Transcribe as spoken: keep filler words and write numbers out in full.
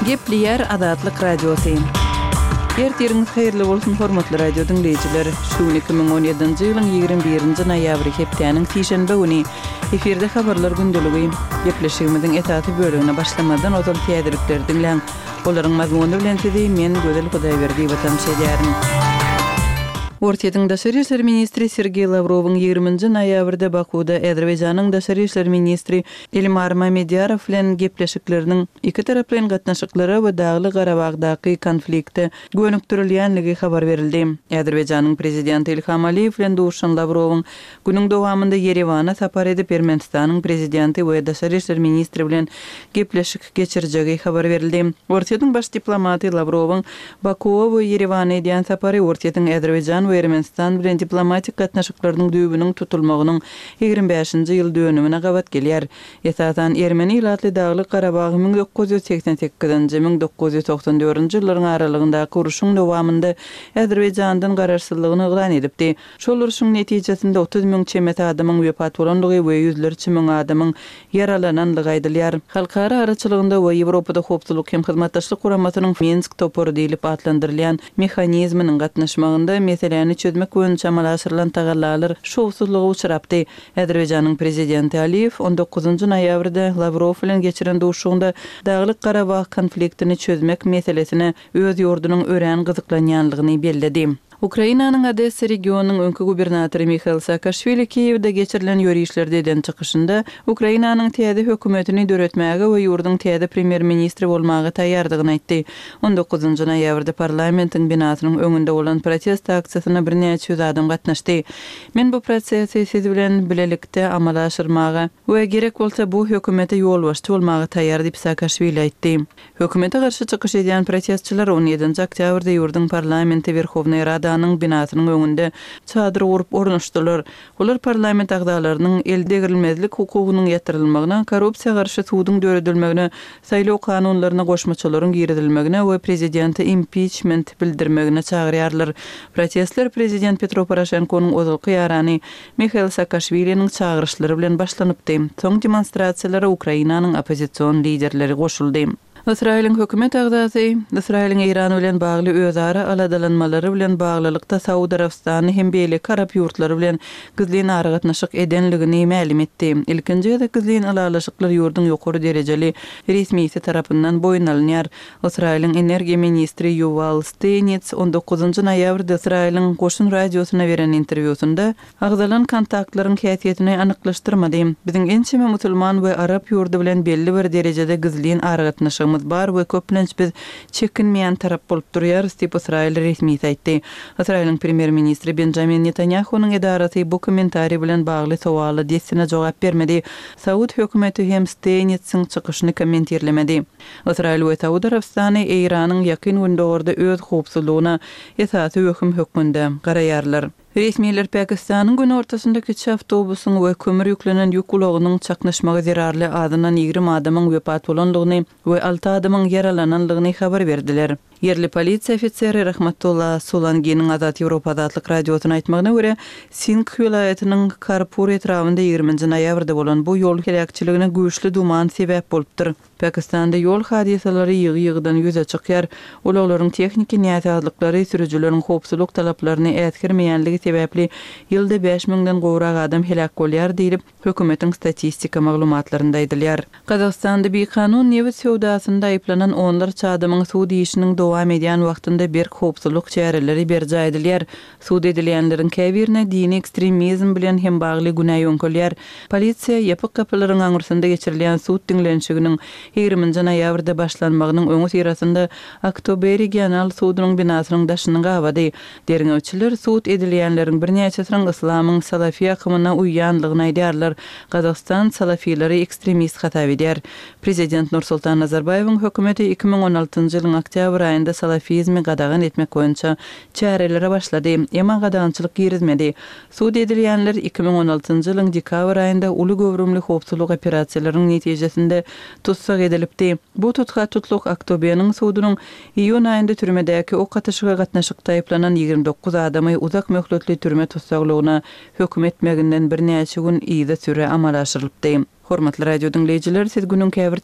Gepliyer Adatlyk Radiosu. Ertiriniz hayırlı bolsun hormatly radio dinleyijiler. Şu iki ming on ýedinji ýylyň ýygrimi birinji noýabry hepdeniň şeýşembe güni efirde habarlar gündüligi gepleşigimiziň etaty bölügine başlamadan ozal täzelikler dinleň. Olaryň mazmuny bilen sizi men Gözel Hudaýberdi watan şeýärim. Ortaýyň Daşary işler ministri Sergey Lavrowyň ýygrimiňji noýabrda Bakuda Azerbaýjanyň Daşary işler ministri Elmar Mamedýarow bilen gepleşikleriniň iki taraplyň gatnaşyklary we Dagly Garabagdaky konflikte gönükdirilýänligi habar berildi. Azerbaýjanyň prezidenti Ilham Aliýew bilen duruşan Lavrowyň günüň dowamında Yerewana sapar edip Ermenistanyň prezidenti we Daşary işler ministri bilen gepleşik geçirjegi habar berildi. Ortaýyň baş diplomaty Lavrowyň Bakuwa we Yerewana edýän sapary ortaýyň Azerbaýjan we Ermenistan bilen diplomatik gatnaşyklarynyň düýbüniň tutulmagynyň ýygrimi beşinji ýyl dönümine gabat gelýär. Esasan Ermeni ýylatly Dagly Garabag ming dokuz ýüz seksen sekizinji ming dokuz ýüz toksan dördünji ýyllaryň aralygyndaky uruşyň dowamında Azerbaýjandan garaşsyzlygyny ýylan edipdi. Şol uruşyň netijesinde otuz ming çemet adamyň wepat bolandygy we ýüzlerçi ming adamyň yaralananlygy aýdylýar. Halkara araçylygynda we Ýewropada hopsuzlyk hem hyzmatdaşlyk guramatynyň Minsk topory diýilip adlandyrylýan mexanizminiň gatnaşmagynda meseleleri çözmek boýunça amalaşyrylan tagallalar şowsuzlyga uçurapdy. Azerbaýjanyň prezidenti Aliýew on dokuzunji noýabrda Lavrow bilen geçiren duruşygynda Dagly Garabag konfliktini çözmek meselesine öz ýurdunyň ören gyzyklanýanlygyny bellädi. Ukrainanyň Odessa regionunyň öňkü gubernatory Mikhail Saakashvili Kiýewde geçirilen ýörüşlerde eden çykyşynda Ukrainanyň täze hökümetini döretmäge we ýurdun täze premier ministri bolmagy taýýardygyny aýtdy. on dokuzunji noýabrda parlamentiň binasynyň öňünde bolan protest aksiýasyna bir neçe ýüz adam gatnaşdy. Men bu prosesi siz bilen bilelikde amalaşdyrmagy we gerek bolsa bu hökümete ýol başçy bolmagy taýýar diýip Saakashvili aýtdy. Hökümete garşy çykyş edýän protestçiler on ýedinji oktýabrda ýurdun parlamenti Verhovnaya Rada Danyň binasynyň öňünde çadyr gurup ornaşdylar. Olar parlament agdalarynyň elde girilmezlik hukugynyň ýetirилmegine, korrupsiýa garşy suwdyň döredilmegine, saýlaw kanunlaryna goşmaçylaryň giridilmegine we prezidenti impeachment bildirmegine çagyrýarlar. Protestler prezident Petro Poroshenkonyň ozalky ýarany Mikhail Saakashviliň çagyryşlary bilen başlanypdy. Soň demonstrasiýalara Ukrainanyň opozisiýon liderleri goşuldy. İsrail'in hökümet agdasy, İsrail'in Iran bilen bagly özara aladalanmalary bilen baglylykda Saudi Arabistany hem beýle Arap ýurtlary bilen gizlin aragatnaşyk edenligini ma'lum etdi. Ilkinji ýa-da gizlin alalaşyklar ýurdun ýokary derejeli resmiýeti tarapyndan boýun alynýar. İsrail'in energiýa ministri Yuval Steinitz on dokuzunji noýabrda İsrail'in goşun radiosuna beren interwýusunda agdalan kontaktlaryň häsiýetini anyklaşdyrmady. Biziň ençeme musulman we Arap ýurdu bilen belli bir derejede gizlin aragatnaşyk bar we köplenç biz çekinmeýän tarap bolup durýar diýip İsrail resmiýeti aýtdy. İsrailň premier ministri Benjamin Netanyahunyň edarasy bu kommentari bilen bagly sowaly diýsine jogap bermedi. Saud hökümeti hem Steinitz'in çykyşyny kommentirlemedi. İsrail we Saudi Arabistany Iranyň ýakyn gündörde öz howpsuzlygyna esasy höküm hökmünde garaýarlar. Resmiýetler Pakistanyň gün ortasyndaky iki awtobusyň we kömür ýüklenen ýük ulagynyň çaknaşmagy zerarly adynan ýygrimi adamyň wepat bolandygyny we alty adamyň yaralananlygyny habar berdiler. Yerli polisiýa ofiseri Rahmatullah Solangiň Azat Ýewropa Adatlyk radiosyna aýtmagyna görä, Sindh vilayatynyň Karpur etrawynda ýygrimiňji noýabrda bolan bu ýol helakçylygyna güýçli duman sebäp bolupdyr. Pakistanda ýol hadiseleri ýygy-ýygydan ýüze çykýar. Olaglaryň tekniki näsazlyklary sürüjüleriň howpsuzlyk talaplaryny ätkirmeýänligi sebäpli ýylda beş mingden gowrak adam helak bolýar diýilip hökümetiň statistika maglumatlarynda aýdylýar. Kazakstanda bir kanun newi sowdasynda aýplanan onlarça adamyň suw diýişiniň dowam edýän wagtynda bir howpsuzlyk çäreleri berji aýdylýar. Suw edilýänleriň käbirine dini ekstremizm bilen hem bagly günah ýönkölýär. Polisiýa ýapyk kapylaryň aňyrsynda geçirilýän suw dinlenşiginiň ýygrimiňji noýabrda başlanmagynyň öňü sirasynda Oktober regional suwdynyň binasynyň daşyny gawady. Derňewçiler suw edilýänleriň bir näçesiň islamyň salafi akymyna uýýanlygyny aýdýarlar. Kazakstan salafilary ekstremist hata edýär. Prezident Nursultan Nazarbayewiň hökümeti iki ming on altynjy ýylyň oktyabr aýynda salafizmi gadagan etmek boýunça çärelere başlady. Emma gadagançylyk girizmedi. Suw edilýänler iki ming on altynjy ýylyň dekabr aýynda uly gowrumly howpsuzlyk operasiýalarynyň netijesinde tutsak edilipdi. Bu tutga tutluk Oktoberniň suwdynyň iýun aýynda türmedäki ok atyşyga gatnaşykda aýplanan ýygrimi dokuz adamy uzak möhletli türme tutsaklygyna hökm etmeginden bir näçe gün ýyda süre amal aşyrylypdy. Hormatly radio dinleyijiler, siz günün käbir